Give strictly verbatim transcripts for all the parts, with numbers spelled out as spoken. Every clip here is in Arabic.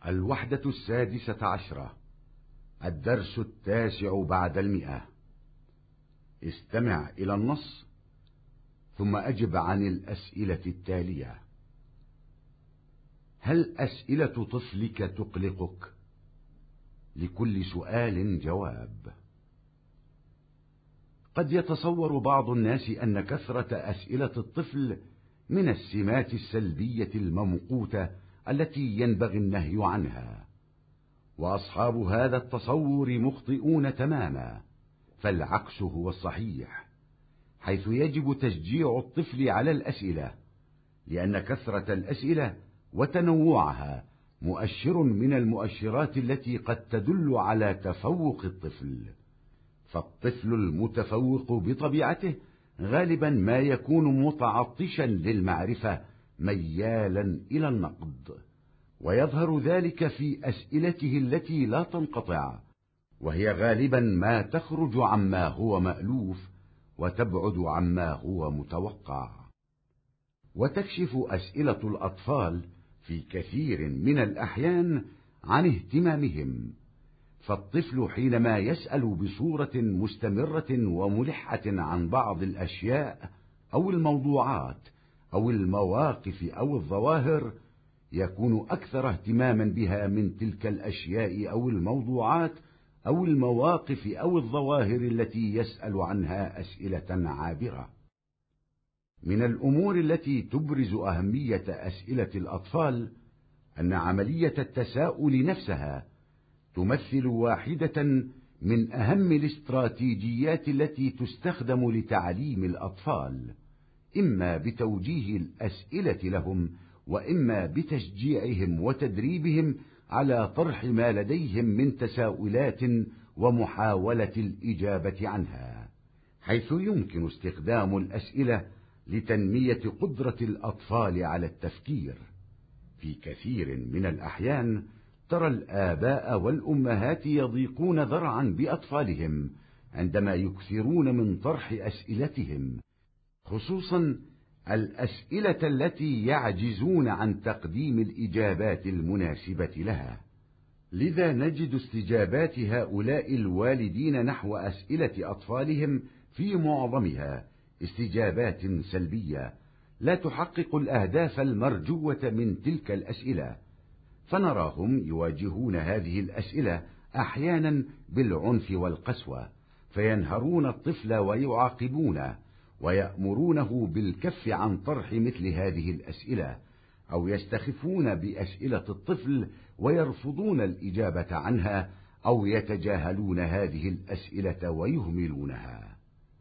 الوحدة السادسة عشرة. الدرس التاسع بعد المئة. استمع إلى النص ثم أجب عن الأسئلة التالية. هل أسئلة طفلك تقلقك؟ لكل سؤال جواب. قد يتصور بعض الناس أن كثرة أسئلة الطفل من السمات السلبية الممقوتة التي ينبغي النهي عنها، وأصحاب هذا التصور مخطئون تماما، فالعكس هو الصحيح، حيث يجب تشجيع الطفل على الأسئلة، لأن كثرة الأسئلة وتنوعها مؤشر من المؤشرات التي قد تدل على تفوق الطفل. فالطفل المتفوق بطبيعته غالبا ما يكون متعطشا للمعرفة ميالا إلى النقد، ويظهر ذلك في أسئلته التي لا تنقطع، وهي غالبا ما تخرج عما هو مألوف وتبعد عما هو متوقع. وتكشف أسئلة الأطفال في كثير من الأحيان عن اهتمامهم، فالطفل حينما يسأل بصورة مستمرة وملحة عن بعض الأشياء أو الموضوعات أو المواقف أو الظواهر يكون أكثر اهتماما بها من تلك الأشياء أو الموضوعات أو المواقف أو الظواهر التي يسأل عنها أسئلة عابرة. من الأمور التي تبرز أهمية أسئلة الأطفال أن عملية التساؤل نفسها تمثل واحدة من أهم الاستراتيجيات التي تستخدم لتعليم الأطفال، إما بتوجيه الأسئلة لهم، وإما بتشجيعهم وتدريبهم على طرح ما لديهم من تساؤلات ومحاولة الإجابة عنها، حيث يمكن استخدام الأسئلة لتنمية قدرة الأطفال على التفكير. في كثير من الأحيان ترى الآباء والأمهات يضيقون ذرعا بأطفالهم عندما يكثرون من طرح أسئلتهم، خصوصا الأسئلة التي يعجزون عن تقديم الإجابات المناسبة لها. لذا نجد استجابات هؤلاء الوالدين نحو أسئلة أطفالهم في معظمها استجابات سلبية لا تحقق الأهداف المرجوة من تلك الأسئلة، فنراهم يواجهون هذه الأسئلة أحيانا بالعنف والقسوة، فينهرون الطفل ويعاقبونه ويأمرونه بالكف عن طرح مثل هذه الأسئلة، أو يستخفون بأسئلة الطفل ويرفضون الإجابة عنها، أو يتجاهلون هذه الأسئلة ويهملونها.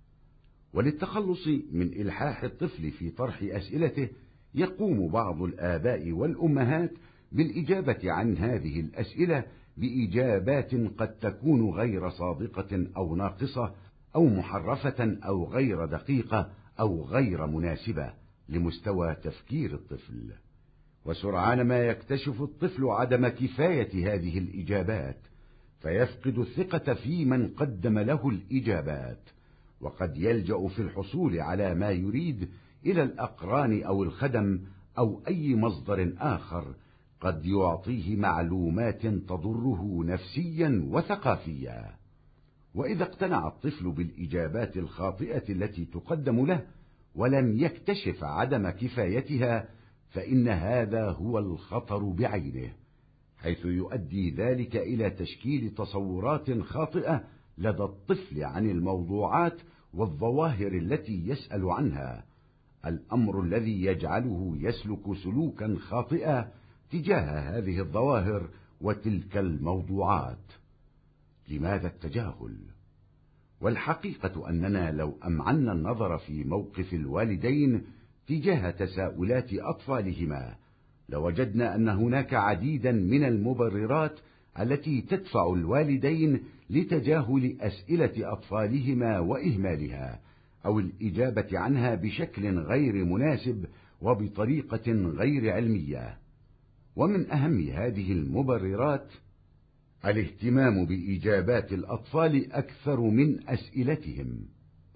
وللتخلص من إلحاح الطفل في طرح أسئلته يقوم بعض الآباء والأمهات بالإجابة عن هذه الأسئلة بإجابات قد تكون غير صادقة أو ناقصة أو محرفة أو غير دقيقة أو غير مناسبة لمستوى تفكير الطفل. وسرعان ما يكتشف الطفل عدم كفاية هذه الإجابات، فيفقد الثقة في من قدم له الإجابات، وقد يلجأ في الحصول على ما يريد إلى الأقران أو الخدم أو أي مصدر آخر قد يعطيه معلومات تضره نفسيا وثقافيا. وإذا اقتنع الطفل بالإجابات الخاطئة التي تقدم له ولم يكتشف عدم كفايتها، فإن هذا هو الخطر بعينه، حيث يؤدي ذلك إلى تشكيل تصورات خاطئة لدى الطفل عن الموضوعات والظواهر التي يسأل عنها، الأمر الذي يجعله يسلك سلوكا خاطئا تجاه هذه الظواهر وتلك الموضوعات. لماذا التجاهل؟ والحقيقة أننا لو أمعنا النظر في موقف الوالدين تجاه تساؤلات أطفالهما لوجدنا أن هناك عديدا من المبررات التي تدفع الوالدين لتجاهل أسئلة أطفالهما وإهمالها أو الإجابة عنها بشكل غير مناسب وبطريقة غير علمية. ومن أهم هذه المبررات الاهتمام بإجابات الأطفال أكثر من أسئلتهم.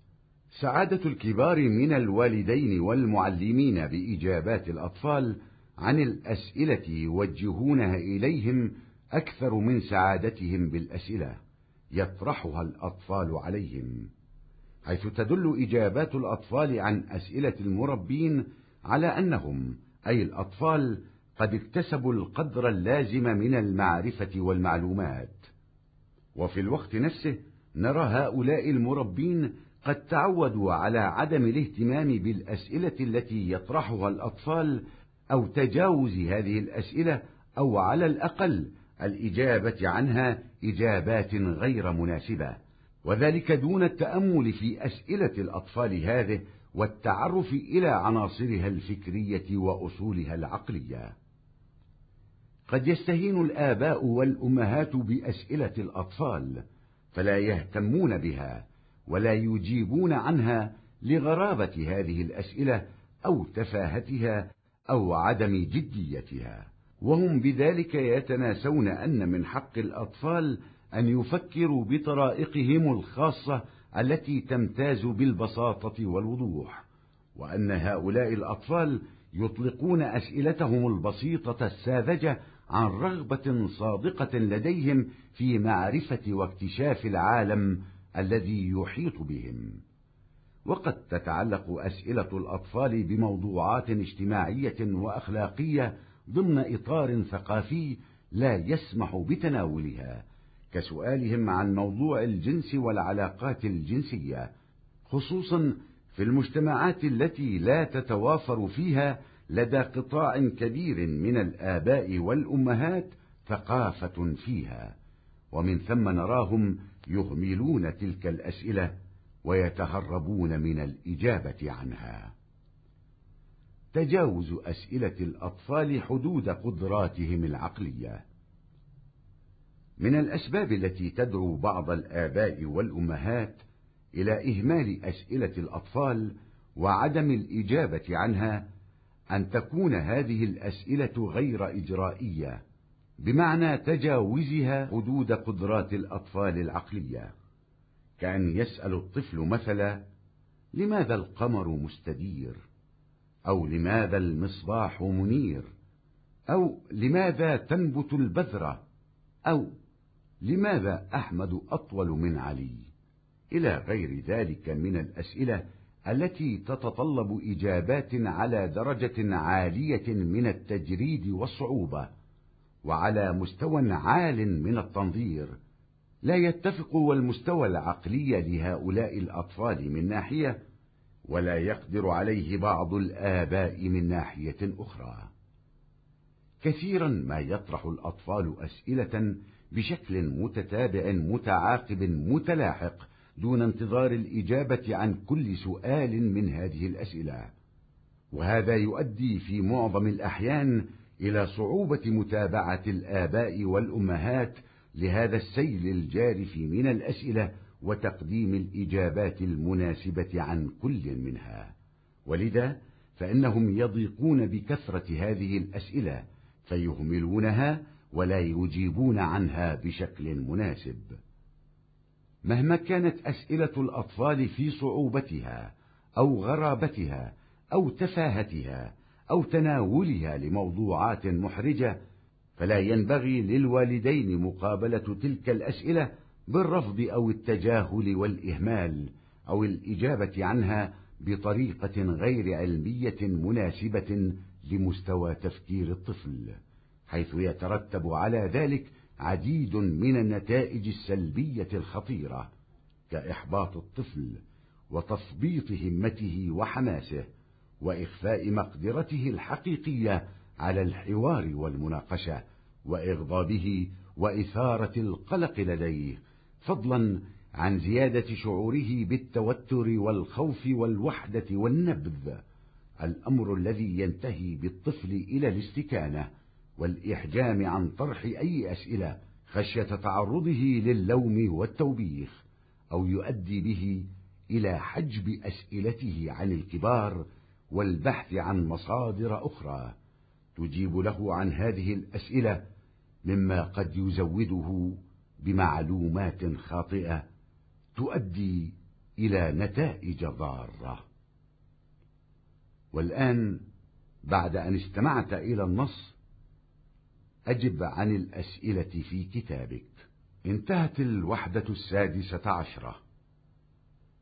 سعادة الكبار من الوالدين والمعلمين بإجابات الأطفال عن الأسئلة يوجهونها إليهم أكثر من سعادتهم بالأسئلة يطرحها الأطفال عليهم، حيث تدل إجابات الأطفال عن أسئلة المربين على أنهم أي الأطفال قد اكتسبوا القدر اللازم من المعرفة والمعلومات. وفي الوقت نفسه نرى هؤلاء المربين قد تعودوا على عدم الاهتمام بالأسئلة التي يطرحها الأطفال أو تجاوز هذه الأسئلة، أو على الأقل الإجابة عنها إجابات غير مناسبة، وذلك دون التأمل في أسئلة الأطفال هذه والتعرف إلى عناصرها الفكرية وأصولها العقلية. قد يستهين الآباء والأمهات بأسئلة الأطفال فلا يهتمون بها ولا يجيبون عنها لغرابة هذه الأسئلة أو تفاهتها أو عدم جديتها، وهم بذلك يتناسون أن من حق الأطفال أن يفكروا بطرائقهم الخاصة التي تمتاز بالبساطة والوضوح، وأن هؤلاء الأطفال يطلقون أسئلتهم البسيطة الساذجة عن رغبة صادقة لديهم في معرفة واكتشاف العالم الذي يحيط بهم. وقد تتعلق أسئلة الأطفال بموضوعات اجتماعية وأخلاقية ضمن إطار ثقافي لا يسمح بتناولها، كسؤالهم عن موضوع الجنس والعلاقات الجنسية، خصوصا في المجتمعات التي لا تتوافر فيها لدى قطاع كبير من الآباء والأمهات ثقافة فيها، ومن ثم نراهم يهملون تلك الأسئلة ويتهربون من الإجابة عنها. تجاوز أسئلة الأطفال حدود قدراتهم العقلية. من الأسباب التي تدعو بعض الآباء والأمهات إلى إهمال أسئلة الأطفال وعدم الإجابة عنها أن تكون هذه الأسئلة غير إجرائية، بمعنى تجاوزها حدود قدرات الأطفال العقلية، كأن يسأل الطفل مثلا: لماذا القمر مستدير؟ أو لماذا المصباح منير؟ أو لماذا تنبت البذرة؟ أو لماذا أحمد أطول من علي؟ إلى غير ذلك من الأسئلة التي تتطلب إجابات على درجة عالية من التجريد والصعوبة وعلى مستوى عال من التنظير لا يتفق والمستوى العقلي لهؤلاء الأطفال من ناحية، ولا يقدر عليه بعض الآباء من ناحية أخرى. كثيرا ما يطرح الأطفال أسئلة بشكل متتابع متعاقب متلاحق دون انتظار الإجابة عن كل سؤال من هذه الأسئلة، وهذا يؤدي في معظم الأحيان إلى صعوبة متابعة الآباء والأمهات لهذا السيل الجارف من الأسئلة وتقديم الإجابات المناسبة عن كل منها، ولذا فإنهم يضيقون بكثرة هذه الأسئلة فيهملونها ولا يجيبون عنها بشكل مناسب. مهما كانت أسئلة الأطفال في صعوبتها أو غرابتها أو تفاهتها أو تناولها لموضوعات محرجة، فلا ينبغي للوالدين مقابلة تلك الأسئلة بالرفض أو التجاهل والإهمال أو الإجابة عنها بطريقة غير علمية مناسبة لمستوى تفكير الطفل، حيث يترتب على ذلك عديد من النتائج السلبية الخطيرة، كإحباط الطفل وتثبيط همته وحماسه وإخفاء مقدرته الحقيقية على الحوار والمناقشة وإغضابه وإثارة القلق لديه، فضلا عن زيادة شعوره بالتوتر والخوف والوحدة والنبذ، الأمر الذي ينتهي بالطفل إلى الاستكانة والإحجام عن طرح أي أسئلة خشية تعرضه للوم والتوبيخ، أو يؤدي به إلى حجب أسئلته عن الكبار والبحث عن مصادر أخرى تجيب له عن هذه الأسئلة، مما قد يزوده بمعلومات خاطئة تؤدي إلى نتائج ضارة. والآن بعد أن استمعت إلى النص أجب عن الأسئلة في كتابك. انتهت الوحدة السادسة عشرة.